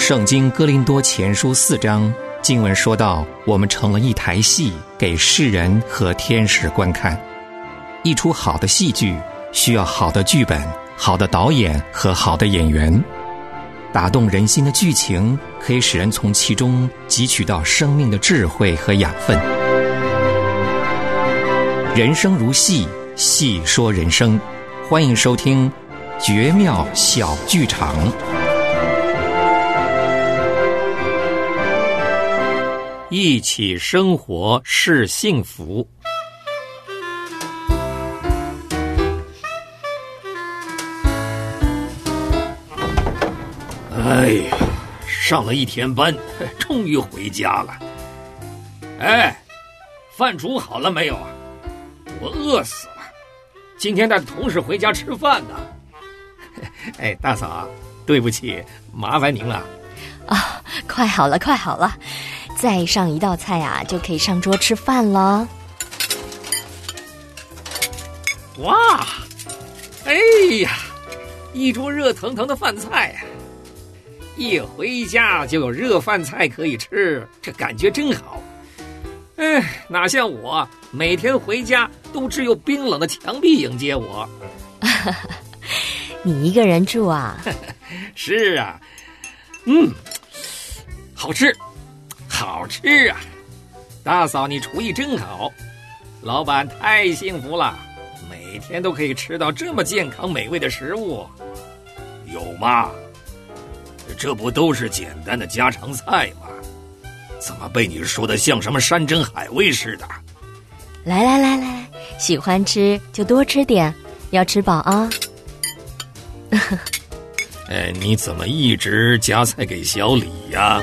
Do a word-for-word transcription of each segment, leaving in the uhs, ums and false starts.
圣经哥林多前书四章经文说到，我们成了一台戏，给世人和天使观看。一出好的戏剧需要好的剧本、好的导演和好的演员。打动人心的剧情可以使人从其中汲取到生命的智慧和养分。人生如戏，戏说人生。欢迎收听绝妙小剧场。一起生活是幸福。 哎呀，上了一天班，终于回家了。哎，饭煮好了没有啊？我饿死了，今天带同事回家吃饭呢。 哎，大嫂，对不起，麻烦您了。 啊、哦，快好了，快好了，再上一道菜啊，就可以上桌吃饭了。 哇，哎呀，一桌热腾腾的饭菜啊！一回家就有热饭菜可以吃，这感觉真好。哎，哪像我每天回家都只有冰冷的墙壁迎接我。 你一个人住啊？ 是啊。嗯，好吃，好吃啊！大嫂，你厨艺真好，老板太幸福了，每天都可以吃到这么健康美味的食物。有吗？这不都是简单的家常菜吗？怎么被你说的像什么山珍海味似的？ 来来来来，喜欢吃就多吃点，要吃饱啊。 哎，你怎么一直夹菜给小李呀？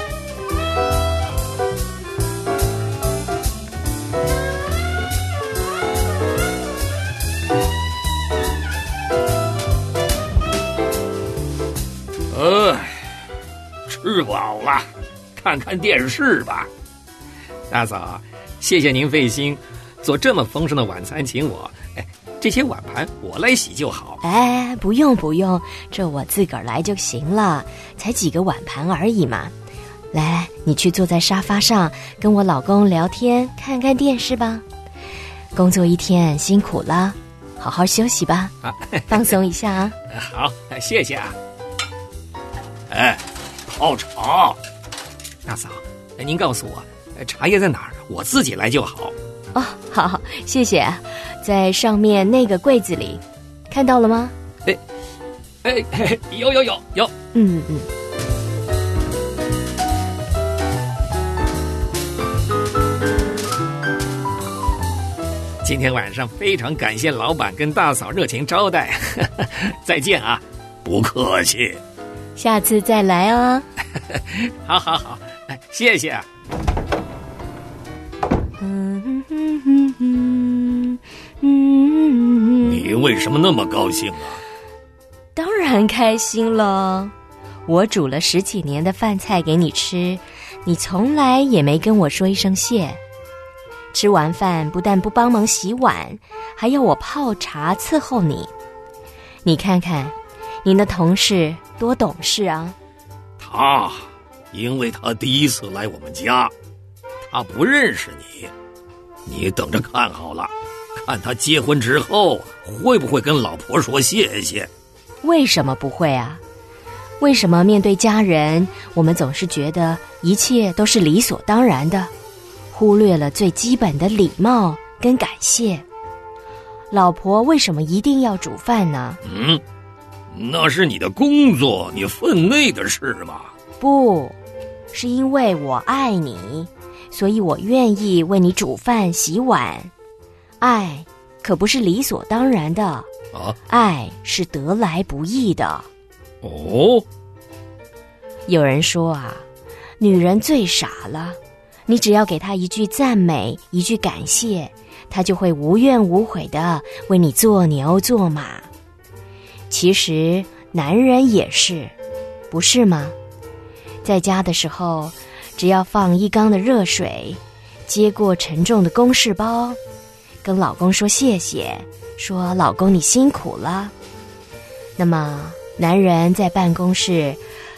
哎，吃饱了，看看电视吧。 大嫂，谢谢您费心做这么丰盛的晚餐请我。哎，这些碗盘我来洗就好。 哎，不用不用，这我自个儿来就行了，才几个碗盘而已嘛。来来，你去坐在沙发上，跟我老公聊天，看看电视吧。工作一天辛苦了，好好休息吧，啊、放松一下啊。 好，谢谢啊。哎，泡茶。 大嫂，您告诉我茶叶在哪儿，我自己来就好。 哦，好好，谢谢。在上面那个柜子里，看到了吗？ 哎，哎，哎有有有有。 嗯嗯。 今天晚上非常感谢老板跟大嫂热情招待，再见啊！ 不客气。 下次再来哦。 好好好，谢谢。 嗯嗯嗯嗯嗯， 你为什么那么高兴啊？ 当然开心了，我煮了十几年的饭菜给你吃，你从来也没跟我说一声谢。吃完饭不但不帮忙洗碗，还要我泡茶伺候你。你看看，您的同事多懂事啊。 他，因为他第一次来我们家，他不认识你，你等着看好了，看他结婚之后会不会跟老婆说谢谢。 为什么不会啊？为什么面对家人，我们总是觉得一切都是理所当然的，忽略了最基本的礼貌跟感谢？老婆为什么一定要煮饭呢？ 嗯，那是你的工作，你分内的事嘛。 不，是因为我爱你，所以我愿意为你煮饭洗碗。爱可不是理所当然的啊， 爱是得来不易的。 哦， 有人说啊，女人最傻了，你只要给她一句赞美，一句感谢，她就会无怨无悔地为你做牛做马。其实男人也是，不是吗？在家的时候，只要放一缸的热水，接过沉重的公事包，跟老公说谢谢，说老公你辛苦了。那么男人在办公室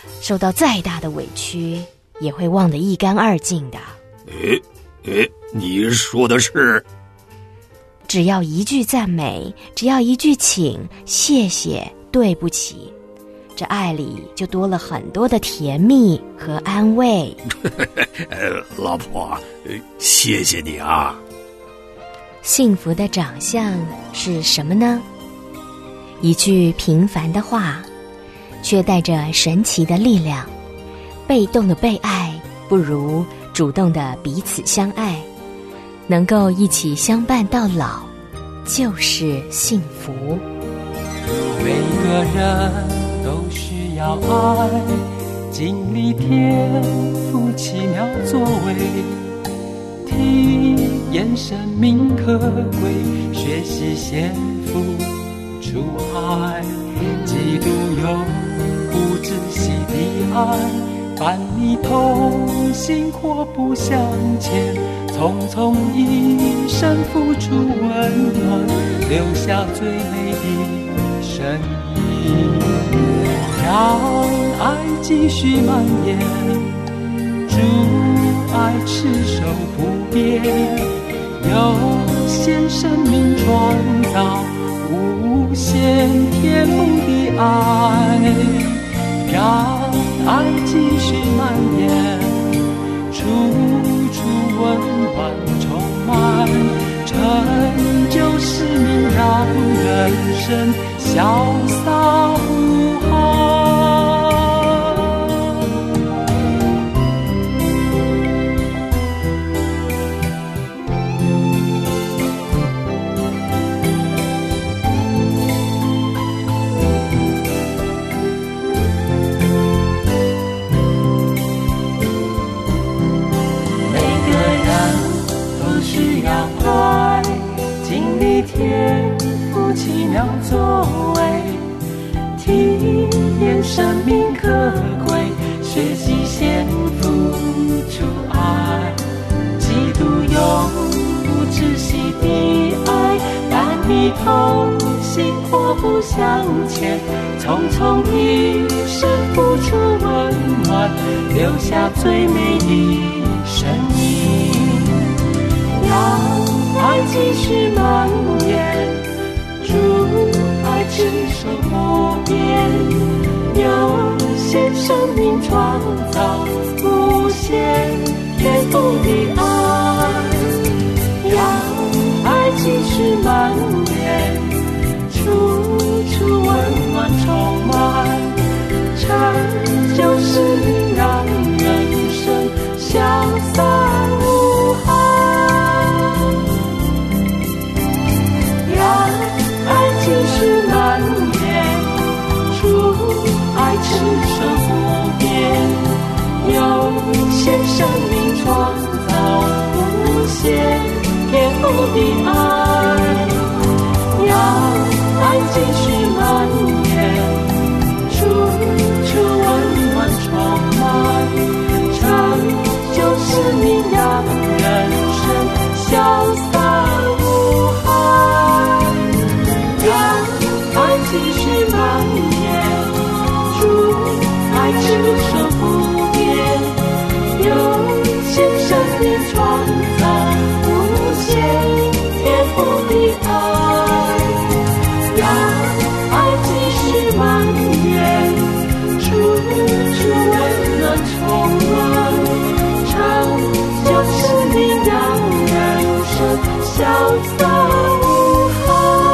受到再大的委屈，也会忘得一干二净的。 诶诶，你说的是？ 只要一句赞美，只要一句请、谢谢、对不起，这爱里就多了很多的甜蜜和安慰。 呃，老婆，谢谢你啊。 幸福的长相是什么呢？一句平凡的话，却带着神奇的力量。被动的被爱，不如主动的彼此相爱。能够一起相伴到老，就是幸福。 每个人都需要爱，经历天赋奇妙作为，体验生命可贵，学习先付出爱，基督永不止息的爱，伴你同行或不向前，匆匆一生付出温暖，留下最美的身影，让爱继续蔓延，主爱持守不变，有限生命创造无限天赋的爱，让爱继续蔓延，处处温暖充满，成就使命，让人生潇洒无憾。天赋奇妙作为，体验生命可贵，学习先付出爱，基督永不止息的爱，伴你同行或不向前，匆匆一生付出温暖，留下最美的身影，让爱继续蔓延，主爱持守不变，有限生命创造无限天赋的爱，让爱继续蔓延，处处温暖充满，成就使命，让人生潇洒无憾。继续蔓延，主爱持守不变，有限生命创造无限天赋的爱，让爱继续蔓延，处处温暖充满，成就使命，让人生潇洒无憾。继续蔓延，主爱持守不变，有限生命创造无限天赋的爱，让爱继续蔓延，处处温暖充满，成就使命，让人生潇洒无憾。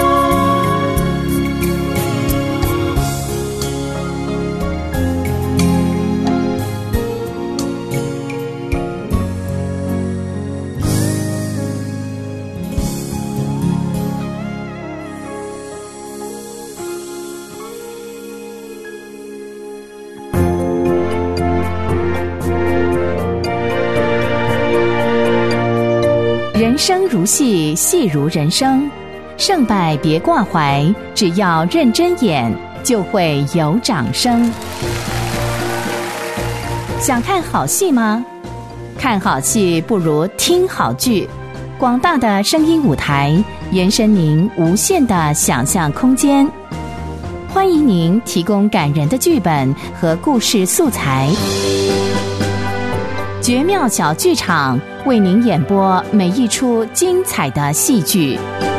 人生如戏，戏如人生，胜败别挂怀，只要认真演，就会有掌声。想看好戏吗？看好戏不如听好剧。广大的声音舞台，延伸您无限的想象空间。 欢迎您提供感人的剧本和故事素材。绝妙小剧场为您演播每一出精彩的戏剧。